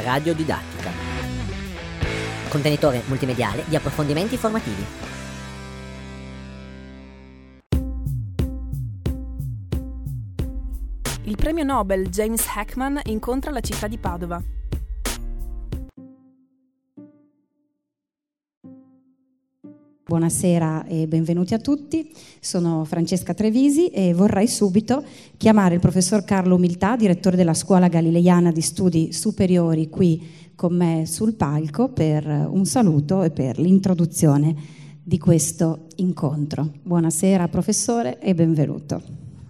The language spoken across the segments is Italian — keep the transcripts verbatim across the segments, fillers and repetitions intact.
radiodidattica. Contenitore multimediale di approfondimenti formativi. Il premio Nobel James Heckman incontra la città di Padova. Buonasera e benvenuti a tutti, sono Francesca Trevisi e vorrei subito chiamare il professor Carlo Umiltà, direttore della Scuola Galileiana di Studi Superiori, qui con me sul palco per un saluto e per l'introduzione di questo incontro. Buonasera professore e benvenuto.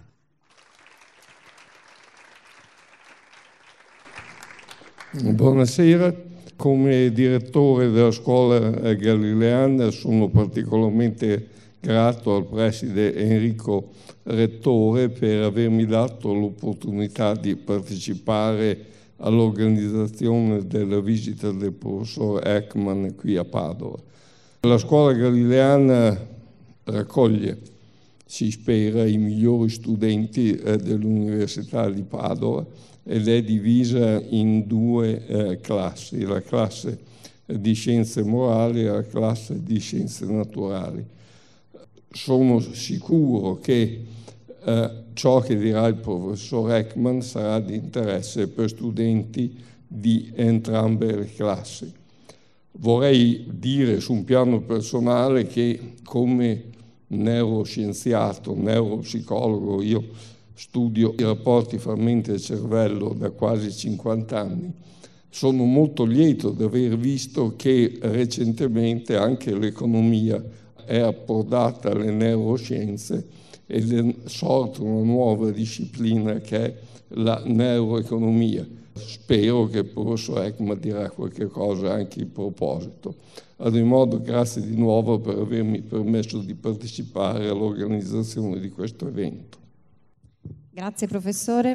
Buonasera. Come direttore della Scuola Galileiana sono particolarmente grato al preside Enrico Rettore per avermi dato l'opportunità di partecipare all'organizzazione della visita del professor Heckman qui a Padova. La Scuola Galileiana raccoglie, si spera, i migliori studenti dell'Università di Padova ed è divisa in due eh, classi, la classe di scienze morali e la classe di scienze naturali. Sono sicuro che eh, ciò che dirà il professor Heckman sarà di interesse per studenti di entrambe le classi. Vorrei dire su un piano personale che come neuroscienziato, neuropsicologo, io studio i rapporti fra mente e cervello da quasi cinquanta anni. Sono molto lieto di aver visto che recentemente anche l'economia è approdata alle neuroscienze ed è sorta una nuova disciplina che è la neuroeconomia. Spero che il professor Heckman dirà qualche cosa anche in proposito. Ad ogni modo, grazie di nuovo per avermi permesso di partecipare all'organizzazione di questo evento. Grazie professore.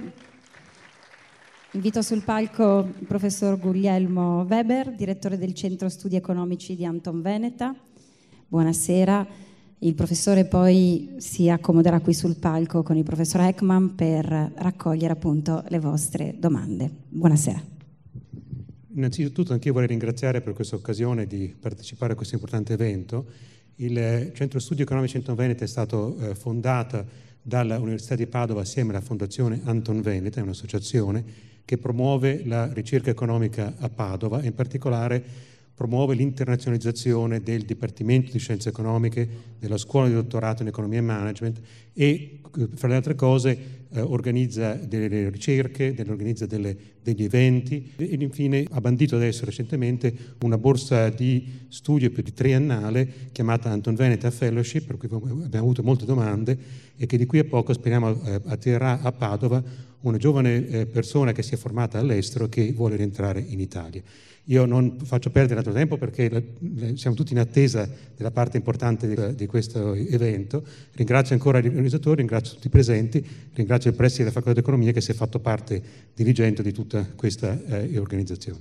Invito sul palco il professor Guglielmo Weber, direttore del Centro Studi Economici di Anton Veneta. Buonasera. Il professore poi si accomoderà qui sul palco con il professor Heckman per raccogliere appunto le vostre domande. Buonasera. Innanzitutto anch'io vorrei ringraziare per questa occasione di partecipare a questo importante evento. Il Centro Studi Economici Anton Veneta è stato eh, fondato dalla Università di Padova assieme alla Fondazione Anton Veneta, è un'associazione che promuove la ricerca economica a Padova e in particolare promuove l'internazionalizzazione del Dipartimento di Scienze Economiche, della Scuola di Dottorato in Economia e Management e, fra le altre cose, eh, organizza delle ricerche, delle, organizza delle, degli eventi ed infine ha bandito adesso recentemente una borsa di studio più di triennale chiamata Anton Veneta Fellowship, per cui abbiamo avuto molte domande e che di qui a poco speriamo eh, attirerà a Padova una giovane eh, persona che si è formata all'estero che vuole rientrare in Italia. Io non faccio perdere altro tempo perché la, la, siamo tutti in attesa della parte importante di, di questo evento. Ringrazio ancora gli organizzatori, ringrazio tutti i presenti, ringrazio il preside della Facoltà di Economia che si è fatto parte dirigente di tutta questa eh, organizzazione.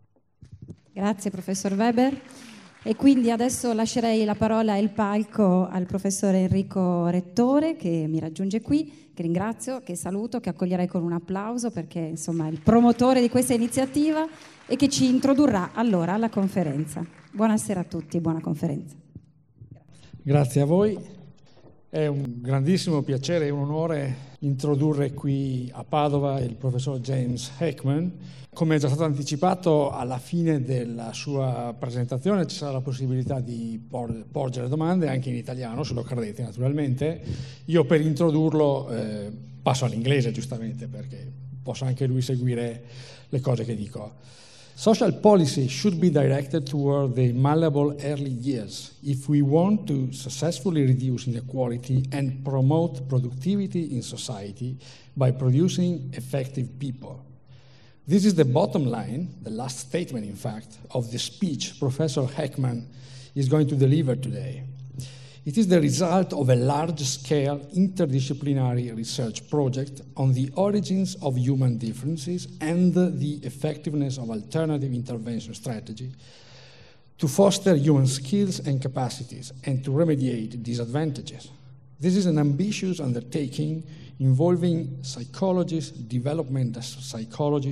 Grazie professor Weber. E quindi adesso lascerei la parola e il palco al professor Enrico Rettore che mi raggiunge qui, che ringrazio, che saluto, che accoglierei con un applauso perché insomma è il promotore di questa iniziativa e che ci introdurrà allora alla conferenza. Buonasera a tutti, buona conferenza. Grazie a voi. È un grandissimo piacere e un onore introdurre qui a Padova il professor James Heckman. Come è già stato anticipato, alla fine della sua presentazione ci sarà la possibilità di por- porgere domande anche in italiano, se lo credete naturalmente. Io per introdurlo eh, passo all'inglese giustamente perché possa anche lui seguire le cose che dico. Social policy should be directed toward the malleable early years if we want to successfully reduce inequality and promote productivity in society by producing effective people. This is the bottom line, the last statement, in fact, of the speech Professor Heckman is going to deliver today. It is the result of a large-scale interdisciplinary research project on the origins of human differences and the effectiveness of alternative intervention strategy to foster human skills and capacities and to remediate disadvantages. This is an ambitious undertaking involving psychologists, developmental psychologists,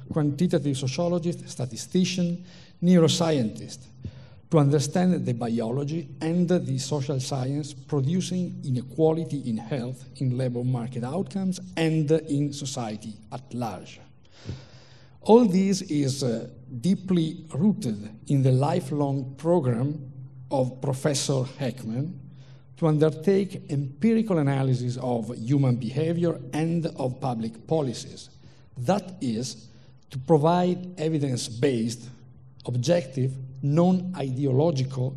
quantitative sociologist, statistician, neuroscientist, to understand the biology and the social science producing inequality in health, in labor market outcomes, and in society at large. All this is uh, deeply rooted in the lifelong program of Professor Heckman to undertake empirical analysis of human behavior and of public policies. That is, to provide evidence-based, objective, non-ideological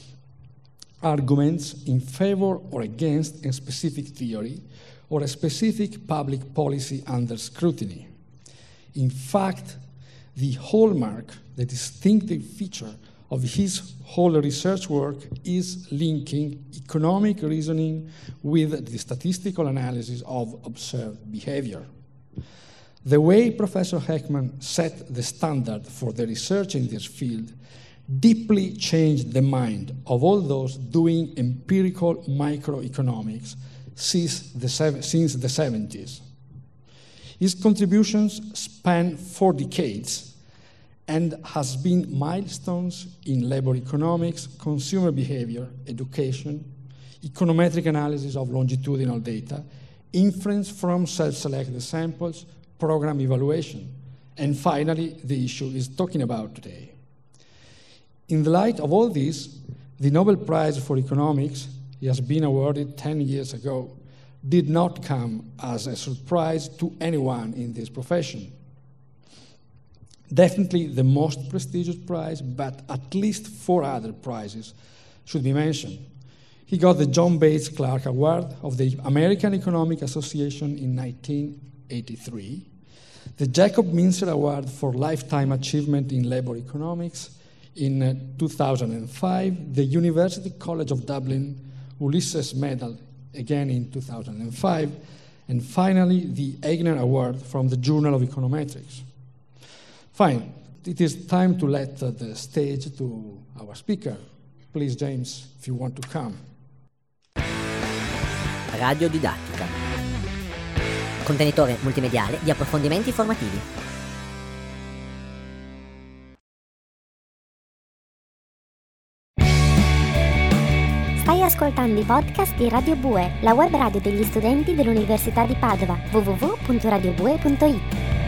arguments in favor or against a specific theory or a specific public policy under scrutiny. In fact, the hallmark, the distinctive feature of his whole research work is linking economic reasoning with the statistical analysis of observed behavior. The way Professor Heckman set the standard for the research in this field deeply changed the mind of all those doing empirical microeconomics since the, since the seventies. His contributions span four decades and has been milestones in labor economics, consumer behavior, education, econometric analysis of longitudinal data, inference from self-selected samples, program evaluation, and finally, the issue is talking about today. In the light of all this, the Nobel Prize for Economics, he has been awarded ten years ago, did not come as a surprise to anyone in this profession. Definitely the most prestigious prize, but at least four other prizes should be mentioned. He got the John Bates Clark Award of the American Economic Association in nineteen eighty-three, the Jacob Mincer Award for Lifetime Achievement in Labor Economics in uh, two thousand five, the University College of Dublin Ulysses Medal again in two thousand five, and finally the Eigner Award from the Journal of Econometrics. Fine, it is time to let uh, the stage to our speaker. Please, James, if you want to come. Radiodidattica. Contenitore multimediale di approfondimenti formativi. Stai ascoltando i podcast di Radio Bue, la web radio degli studenti dell'Università di Padova, w w w punto radio bue punto i t.